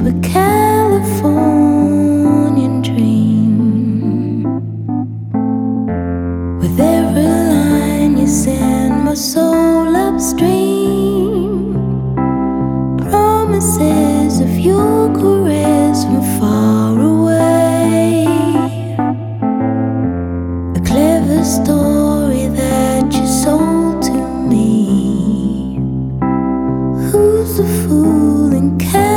a Californian dream. With every line you send my soul upstream, promises of your caress from far away, a clever story that you sold to me. Who's the fool in California?